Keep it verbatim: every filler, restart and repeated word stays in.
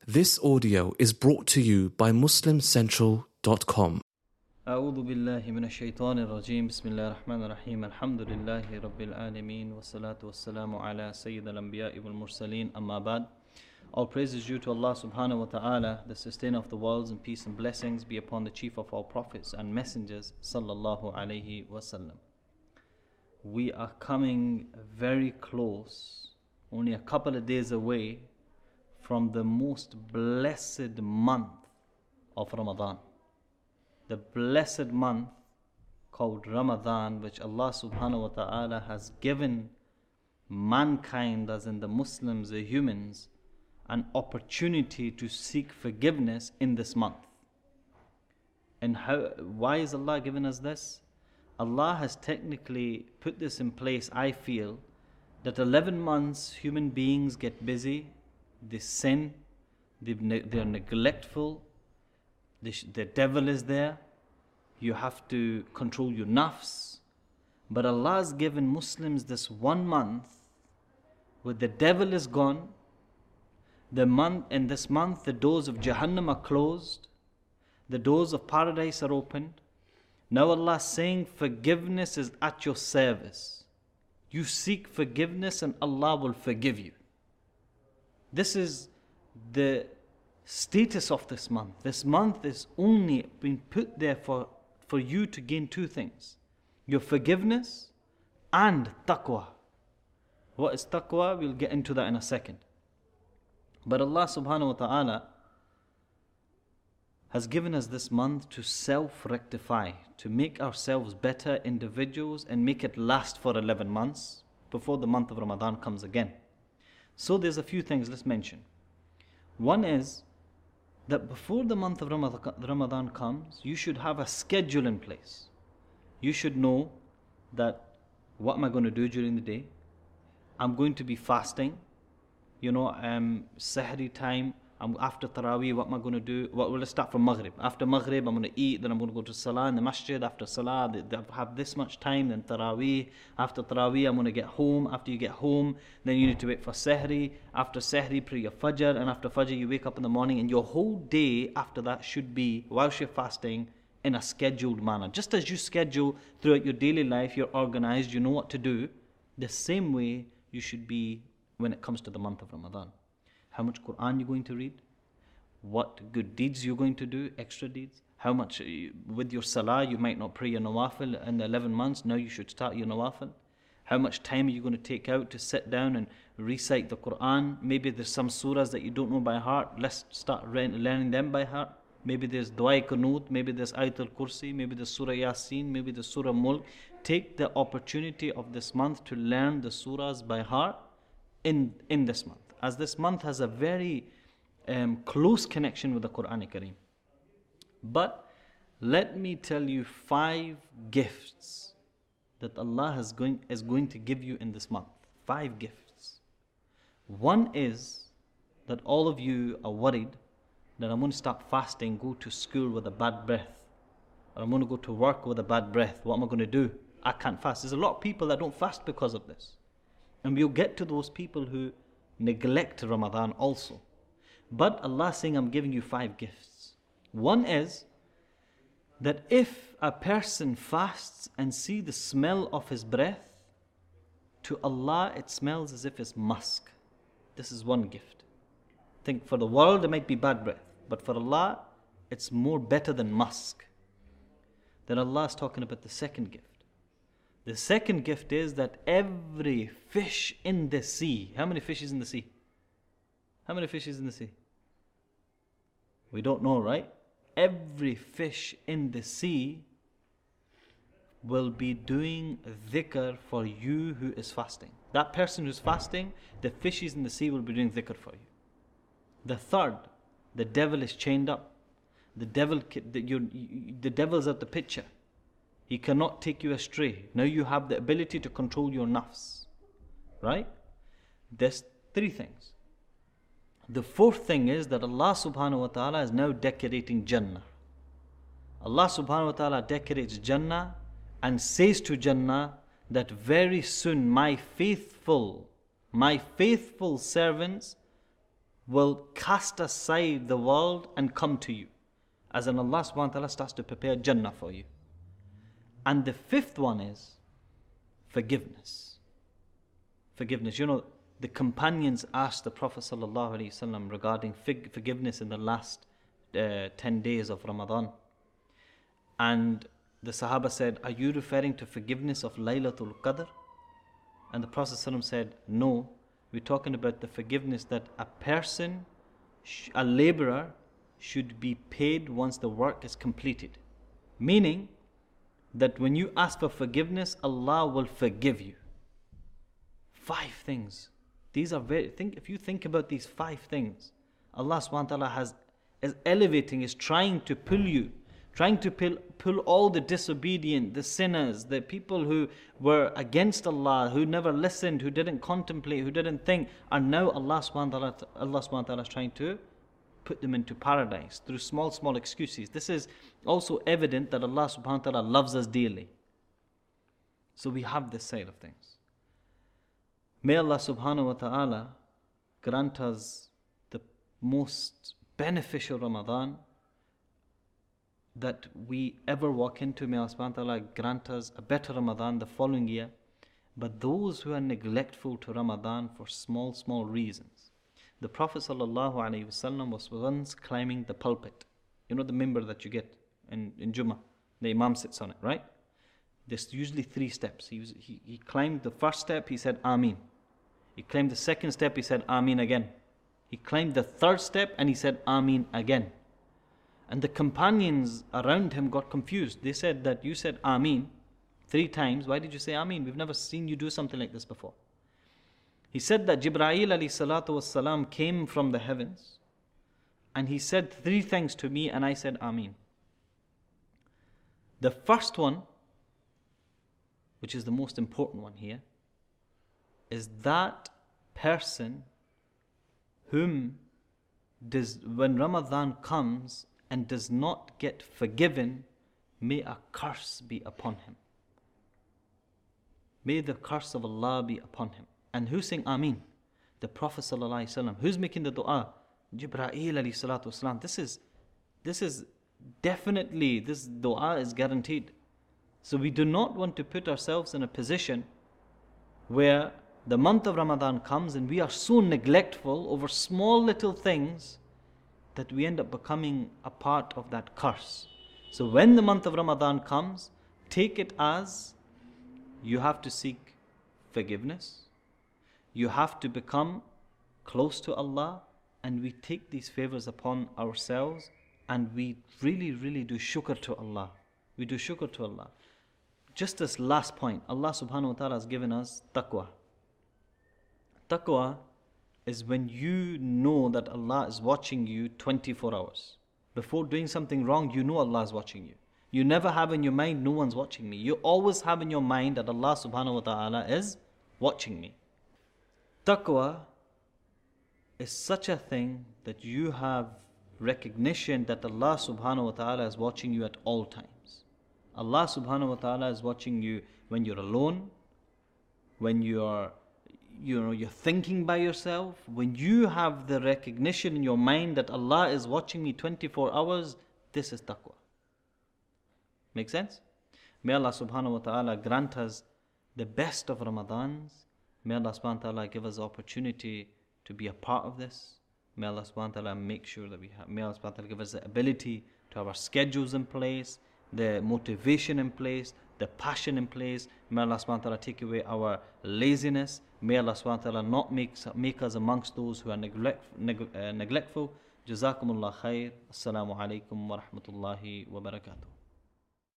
This audio is brought to you by muslim central dot com. أعوذ بالله من الشيطان الرجيم بسم الله الرحمن الرحيم الحمد لله رب العالمين والصلاة والسلام على سيد الأنبياء والمرسلين أما بعد. All praise is due to Allah subhanahu wa ta'ala, the sustainer of the worlds, and peace and blessings be upon the chief of all prophets and messengers sallallahu alayhi wasallam. We are coming very close, only a couple of days away from the most blessed month of Ramadan. The blessed month called Ramadan, which Allah subhanahu wa ta'ala has given mankind, as in the Muslims, the humans, an opportunity to seek forgiveness in this month. And how? Why is Allah giving us this? Allah has technically put this in place, I feel, that eleven months human beings get busy, they sin, they're neglectful, the devil is there, you have to control your nafs. But Allah has given Muslims this one month where the devil is gone. The month, in this month, the doors of Jahannam are closed, the doors of paradise are opened. Now Allah is saying forgiveness is at your service. You seek forgiveness and Allah will forgive you. This is the status of this month. This month is only been put there for, for you to gain two things: your forgiveness and taqwa. What is taqwa? We'll get into that in a second. But Allah subhanahu wa ta'ala has given us this month to self-rectify, to make ourselves better individuals and make it last for eleven months before the month of Ramadan comes again. So there's a few things let's mention. One is that before the month of Ramadan comes, you should have a schedule in place. You should know that, what am I going to do during the day? I'm going to be fasting. You know, um, Sahri time, I'm after Taraweeh, what am I going to do? Well, let's start from Maghrib. After Maghrib, I'm going to eat, then I'm going to go to Salah in the masjid. After Salah, they, they have this much time, then Taraweeh. After Taraweeh, I'm going to get home. After you get home, then you need to wait for Sahri. After Sahri, pray your Fajr. And after Fajr, you wake up in the morning. And your whole day after that should be, whilst you're fasting, in a scheduled manner. Just as you schedule throughout your daily life, you're organized, you know what to do. The same way you should be when it comes to the month of Ramadan. How much Quran you're going to read, what good deeds you're going to do, extra deeds, how much, with your salah, you might not pray your nawafil in the eleven months, now you should start your nawafil. How much time are you going to take out to sit down and recite the Quran? Maybe there's some surahs that you don't know by heart, let's start learning them by heart. Maybe there's Dua Qunut, maybe there's Ayatul Kursi, maybe there's Surah Yasin, maybe there's Surah Mulk. Take the opportunity of this month to learn the surahs by heart in, in this month, as this month has a very um, close connection with the Quran Kareem. But let me tell you five gifts that Allah has going, is going to give you in this month. Five gifts. One is that all of you are worried that I'm going to start fasting, go to school with a bad breath, or I'm going to go to work with a bad breath. What am I going to do? I can't fast. There's a lot of people that don't fast because of this. And we'll get to those people who neglect Ramadan also. But Allah is saying, I'm giving you five gifts. One is that if a person fasts and see the smell of his breath, to Allah it smells as if it's musk. This is one gift. Think for the world it might be bad breath, but for Allah it's more better than musk. Then Allah is talking about the second gift. The second gift is that every fish in the sea, how many fishes in the sea? How many fishes in the sea? We don't know, right? Every fish in the sea will be doing dhikr for you who is fasting. That person who's fasting, the fishes in the sea will be doing dhikr for you. The third, the devil is chained up. The devil, the, you, the devil's at the picture. He cannot take you astray. Now you have the ability to control your nafs. Right? There's three things. The fourth thing is that Allah subhanahu wa ta'ala is now decorating Jannah. Allah subhanahu wa ta'ala decorates Jannah and says to Jannah that very soon my faithful, my faithful servants will cast aside the world and come to you. As in Allah subhanahu wa ta'ala starts to prepare Jannah for you. And the fifth one is forgiveness. Forgiveness. You know, the companions asked the Prophet sallallahu alaihi wasallam regarding fig- forgiveness in the last uh, ten days of Ramadan. And the Sahaba said, are you referring to forgiveness of Laylatul Qadr? And the Prophet ﷺ said, no, we're talking about the forgiveness that a person, a laborer, should be paid once the work is completed. Meaning that when you ask for forgiveness, Allah will forgive you. Five things. These are very, think, if you think about these five things, Allah subhanahu wa ta'ala has, is elevating, is trying to pull you, trying to pull, pull all the disobedient, the sinners, the people who were against Allah, who never listened, who didn't contemplate, who didn't think, and now Allah subhanahu wa ta'ala, Allah subhanahu wa ta'ala is trying to put them into paradise through small, small excuses. This is also evident that Allah subhanahu wa ta'ala loves us dearly. So we have this side of things. May Allah subhanahu wa ta'ala grant us the most beneficial Ramadan that we ever walk into. May Allah subhanahu wa ta'ala grant us a better Ramadan the following year. But those who are neglectful to Ramadan for small, small reasons. The Prophet sallallahu alaihi wasallam was once climbing the pulpit. You know the mimbar that you get in, in Jummah. The Imam sits on it, right? There's usually three steps. He, was, he, he climbed the first step, he said Ameen. He climbed the second step, he said Ameen again. He climbed the third step and he said Ameen again. And the companions around him got confused. They said that you said Ameen three times. Why did you say Ameen? We've never seen you do something like this before. He said that Jibreel alayhi salatu was salam came from the heavens and he said three things to me and I said Ameen. The first one, which is the most important one here, is that person whom does, when Ramadan comes and does not get forgiven, may a curse be upon him. May the curse of Allah be upon him. And who's saying Ameen? The Prophet sallallahu alaihi wasallam. Who's making the dua? Jibreel alayhi salatu wasalam. This is, this is definitely, this dua is guaranteed. So we do not want to put ourselves in a position where the month of Ramadan comes and we are so neglectful over small little things that we end up becoming a part of that curse. So when the month of Ramadan comes, take it as you have to seek forgiveness. You have to become close to Allah, and we take these favors upon ourselves and we really, really do shukr to Allah. We do shukr to Allah. Just this last point, Allah subhanahu wa ta'ala has given us taqwa. Taqwa is when you know that Allah is watching you twenty-four hours. Before doing something wrong, you know Allah is watching you. You never have in your mind, no one's watching me. You always have in your mind that Allah subhanahu wa ta'ala is watching me. Taqwa is such a thing that you have recognition that Allah subhanahu wa ta'ala is watching you at all times. Allah subhanahu wa ta'ala is watching you when you're alone, when you're, you know, you're thinking by yourself. When you have the recognition in your mind that Allah is watching me twenty-four hours, this is taqwa. Make sense? May Allah subhanahu wa ta'ala grant us the best of Ramadans. May Allah subhanahu wa ta'ala give us the opportunity to be a part of this. May Allah subhanahu wa ta'ala make sure that we have, may Allah subhanahu wa ta'ala give us the ability to have our schedules in place, the motivation in place, the passion in place. May Allah subhanahu wa ta'ala take away our laziness. May Allah subhanahu wa ta'ala not make, make us amongst those who are neglect, neg, uh, neglectful. Jazakumullah khair. Assalamu alaikum wa rahmatullahi wa barakatuh.